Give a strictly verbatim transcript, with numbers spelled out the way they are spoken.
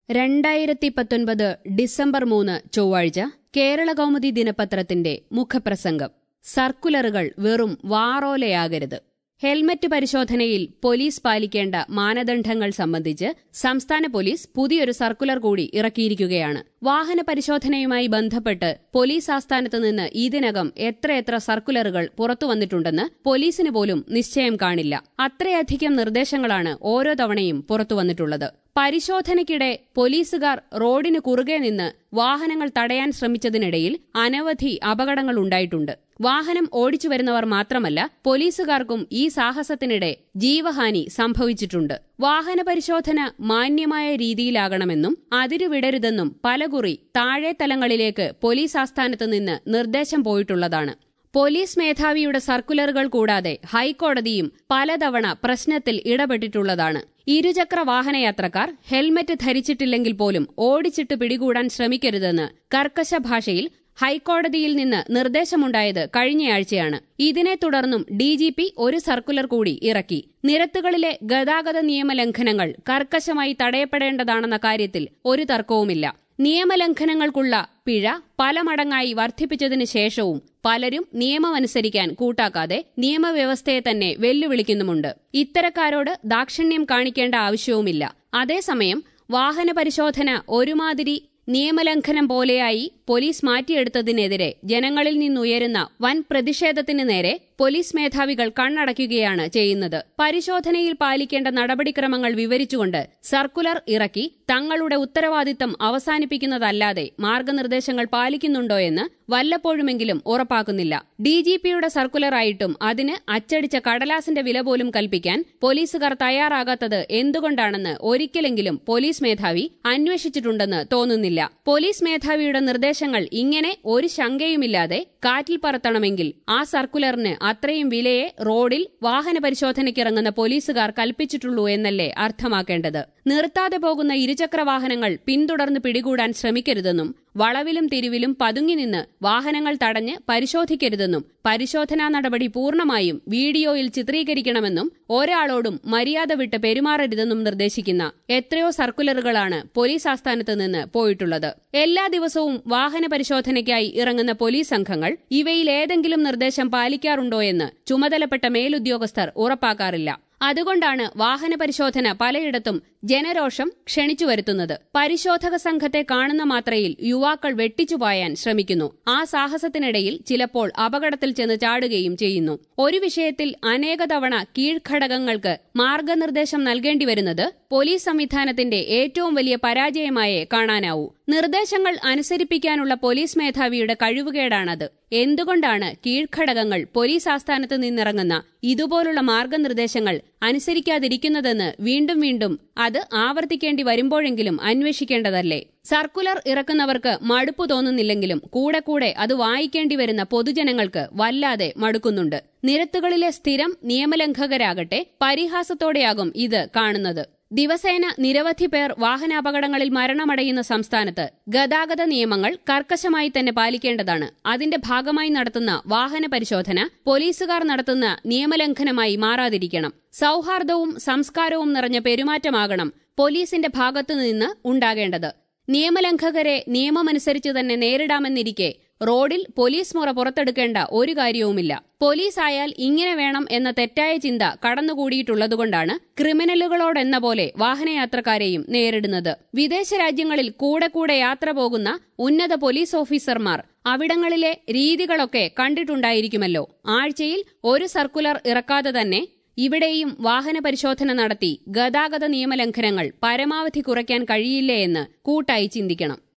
രണ്ടായിരത്തി പത്തൊൻപത് ഡിസംബർ മൂന്ന് ചൊവ്വാഴ്ച കേരളകൗമുദി ദിനപത്രത്തിന്റെ മുഖപ്രസംഗം. സർക്കുലറുകൾ വെറും വാറോലയാകരുത്. ഹെൽമറ്റ് പരിശോധനയിൽ പോലീസ് പാലിക്കേണ്ട മാനദണ്ഡങ്ങൾ സംബന്ധിച്ച് സംസ്ഥാന പോലീസ് പുതിയൊരു സർക്കുലർ കൂടി ഇറക്കിയിരിക്കുകയാണ്. വാഹന പരിശോധനയുമായി ബന്ധപ്പെട്ട് പോലീസ് ആസ്ഥാനത്ത് നിന്ന് ഇതിനകം എത്രയെത്ര സർക്കുലറുകൾ പുറത്തുവന്നിട്ടുണ്ടെന്ന് പോലീസിന് പോലും നിശ്ചയം കാണില്ല. അത്രയധികം നിർദ്ദേശങ്ങളാണ് ഓരോ തവണയും പുറത്തുവന്നിട്ടുള്ളത്. പരിശോധനയ്ക്കിടെ പോലീസുകാർ റോഡിന് കുറുകെ നിന്ന് വാഹനങ്ങൾ തടയാൻ ശ്രമിച്ചതിനിടയിൽ അനവധി അപകടങ്ങൾ ഉണ്ടായിട്ടുണ്ട്. വാഹനം ഓടിച്ചു വരുന്നവർ മാത്രമല്ല, പോലീസുകാർക്കും ഈ സാഹസത്തിനിടെ ജീവഹാനി സംഭവിച്ചിട്ടുണ്ട്. വാഹന പരിശോധന മാന്യമായ രീതിയിലാകണമെന്നും അതിരുവിടരുതെന്നും പലകുറി താഴെ തലങ്ങളിലേക്ക് പോലീസ് ആസ്ഥാനത്ത് നിന്ന് നിർദ്ദേശം പോയിട്ടുള്ളതാണ്. പോലീസ് മേധാവിയുടെ സർക്കുലറുകൾ കൂടാതെ ഹൈക്കോടതിയും പലതവണ പ്രശ്നത്തിൽ ഇടപെട്ടിട്ടുള്ളതാണ്. ഇരുചക്ര വാഹനയാത്രക്കാർ ഹെൽമറ്റ് ധരിച്ചിട്ടില്ലെങ്കിൽ പോലും ഓടിച്ചിട്ട് പിടികൂടാൻ ശ്രമിക്കരുതെന്ന് കർക്കശ ഭാഷയിൽ ഹൈക്കോടതിയിൽ നിന്ന് നിർദ്ദേശമുണ്ടായത് കഴിഞ്ഞയാഴ്ചയാണ്. ഇതിനെ തുടർന്നും ഡിജിപി ഒരു സർക്കുലർ കൂടി ഇറക്കി. നിരത്തുകളിലെ ഗതാഗത നിയമലംഘനങ്ങൾ കർക്കശമായി തടയപ്പെടേണ്ടതാണെന്ന കാര്യത്തിൽ ഒരു തർക്കവുമില്ല. നിയമലംഘനങ്ങൾക്കുള്ള പിഴ പല മടങ്ങായി വർദ്ധിപ്പിച്ചതിനു ശേഷവും പലരും നിയമമനുസരിക്കാൻ കൂട്ടാക്കാതെ നിയമവ്യവസ്ഥയെ തന്നെ വെല്ലുവിളിക്കുന്നുമുണ്ട്. ഇത്തരക്കാരോട് ദാക്ഷിണ്യം കാണിക്കേണ്ട ആവശ്യവുമില്ല. അതേസമയം വാഹന പരിശോധന ഒരുമാതിരി നിയമലംഘനം പോലെയായി പോലീസ് മാറ്റിയെടുത്തതിനെതിരെ ജനങ്ങളിൽ നിന്നുയരുന്ന വൻ പ്രതിഷേധത്തിന് നേരെ പോലീസ് മേധാവികൾ കണ്ണടയ്ക്കുകയാണ് ചെയ്യുന്നത്. പരിശോധനയിൽ പാലിക്കേണ്ട നടപടിക്രമങ്ങൾ വിവരിച്ചുകൊണ്ട് സർക്കുലർ ഇറക്കി തങ്ങളുടെ ഉത്തരവാദിത്തം അവസാനിപ്പിക്കുന്നതല്ലാതെ മാർഗനിർദ്ദേശങ്ങൾ പാലിക്കുന്നുണ്ടോയെന്ന് വല്ലപ്പോഴുമെങ്കിലും ഉറപ്പാക്കുന്നില്ല. ഡിജിപിയുടെ സർക്കുലറായിട്ടും അതിന് അച്ചടിച്ച കടലാസിന്റെ വില പോലും കൽപ്പിക്കാൻ പോലീസുകാർ തയ്യാറാകാത്തത് എന്തുകൊണ്ടാണെന്ന് ഒരിക്കലെങ്കിലും പോലീസ് മേധാവി അന്വേഷിച്ചിട്ടുണ്ടെന്ന് തോന്നുന്നില്ല. പോലീസ് മേധാവിയുടെ നിർദ്ദേശങ്ങൾ ഇങ്ങനെ ഒരു ശങ്കയുമില്ലാതെ കാറ്റിൽ പറത്തണമെങ്കിൽ ആ സർക്കുലറിന് അത്രയും വിലയെ റോഡിൽ വാഹന പരിശോധനയ്ക്കിറങ്ങുന്ന പോലീസുകാർ കൽപ്പിച്ചിട്ടുള്ളൂ എന്നല്ലേ അർത്ഥമാക്കേണ്ടത്. നിർത്താതെ പോകുന്ന ഇരുചക്ര വാഹനങ്ങൾ പിന്തുടർന്ന് പിടികൂടാൻ ശ്രമിക്കരുതെന്നും വളവിലും തിരിവിലും പതുങ്ങിനിന്ന് വാഹനങ്ങൾ തടഞ്ഞ് പരിശോധിക്കരുതെന്നും പരിശോധനാ നടപടി പൂർണ്ണമായും വീഡിയോയിൽ ചിത്രീകരിക്കണമെന്നും ഒരാളോടും മര്യാദ വിട്ട് പെരുമാറരുതെന്നും നിർദ്ദേശിക്കുന്ന എത്രയോ സർക്കുലറുകളാണ് പോലീസ് ആസ്ഥാനത്ത് നിന്ന് പോയിട്ടുള്ളത്. എല്ലാ ദിവസവും വാഹന പരിശോധനയ്ക്കായി ഇറങ്ങുന്ന പോലീസ് സംഘങ്ങൾ ഇവയിൽ ഏതെങ്കിലും നിർദ്ദേശം പാലിക്കാറുണ്ടോയെന്ന് ചുമതലപ്പെട്ട മേലുദ്യോഗസ്ഥർ ഉറപ്പാക്കാറില്ല. അതുകൊണ്ടാണ് വാഹന പരിശോധന പലയിടത്തും ജനരോഷം ക്ഷണിച്ചു വരുത്തുന്നത്. പരിശോധക സംഘത്തെ കാണുന്ന മാത്രയിൽ യുവാക്കൾ വെട്ടിച്ചുപായാൻ ശ്രമിക്കുന്നു. ആ സാഹസത്തിനിടയിൽ ചിലപ്പോൾ അപകടത്തിൽ ചെന്ന് ചാടുകയും ചെയ്യുന്നു. ഒരു വിഷയത്തിൽ അനേക തവണ കീഴ്ഘടകങ്ങൾക്ക് മാർഗനിർദ്ദേശം നൽകേണ്ടി വരുന്നത് പോലീസ് സംവിധാനത്തിന്റെ ഏറ്റവും വലിയ പരാജയമായേ കാണാനാവൂ. നിർദ്ദേശങ്ങൾ അനുസരിപ്പിക്കാനുള്ള പോലീസ് മേധാവിയുടെ കഴിവുകേടാണത്. എന്തുകൊണ്ടാണ് കീഴ്ഘടകങ്ങൾ പോലീസ് ആസ്ഥാനത്ത് നിന്നിറങ്ങുന്ന ഇതുപോലുള്ള മാർഗനിർദ്ദേശങ്ങൾ അനുസരിക്കാതിരിക്കുന്നതെന്ന് വീണ്ടും വീണ്ടും അത് ആവർത്തിക്കേണ്ടി വരുമ്പോഴെങ്കിലും അന്വേഷിക്കേണ്ടതല്ലേ? സർക്കുലർ ഇറക്കുന്നവർക്ക് മടുപ്പു തോന്നുന്നില്ലെങ്കിലും കൂടെ കൂടെ അത് വായിക്കേണ്ടി വരുന്ന പൊതുജനങ്ങൾക്ക് വല്ലാതെ മടുക്കുന്നുണ്ട്. നിരത്തുകളിലെ സ്ഥിരം നിയമലംഘകരാകട്ടെ പരിഹാസത്തോടെയാകും ഇത് കാണുന്നത്. ദിവസേന നിരവധി പേർ വാഹനാപകടങ്ങളിൽ മരണമടയുന്ന സംസ്ഥാനത്ത് ഗതാഗത നിയമങ്ങൾ കർക്കശമായി തന്നെ പാലിക്കേണ്ടതാണ്. അതിന്റെ ഭാഗമായി നടത്തുന്ന വാഹന പരിശോധന പോലീസുകാർ നടത്തുന്ന നിയമലംഘനമായി മാറാതിരിക്കണം. സൌഹാർദ്ദവും സംസ്കാരവും നിറഞ്ഞ പെരുമാറ്റമാകണം പോലീസിന്റെ ഭാഗത്തുനിന്ന് ഉണ്ടാകേണ്ടത്. നിയമലംഘകരെ നിയമമനുസരിച്ച് തന്നെ നേരിടാമെന്നിരിക്കെ റോഡിൽ പോലീസ് മുറ പുറത്തെടുക്കേണ്ട ഒരു കാര്യവുമില്ല. പോലീസായാൽ ഇങ്ങനെ വേണം എന്ന തെറ്റായ ചിന്ത കടന്നുകൂടിയിട്ടുള്ളതുകൊണ്ടാണ് ക്രിമിനലുകളോടെന്ന പോലെ വാഹനയാത്രക്കാരെയും നേരിടുന്നത്. വിദേശ രാജ്യങ്ങളിൽ കൂടെ കൂടെ യാത്ര പോകുന്ന ഉന്നത പോലീസ് ഓഫീസർമാർ അവിടങ്ങളിലെ രീതികളൊക്കെ കണ്ടിട്ടുണ്ടായിരിക്കുമല്ലോ. ആഴ്ചയിൽ ഒരു സർക്കുലർ ഇറക്കാതെ തന്നെ ഇവിടെയും വാഹന പരിശോധന നടത്തി ഗതാഗത നിയമലംഘനങ്ങൾ പരമാവധി കുറയ്ക്കാൻ കഴിയില്ലേ എന്ന് കൂട്ടായി ചിന്തിക്കണം.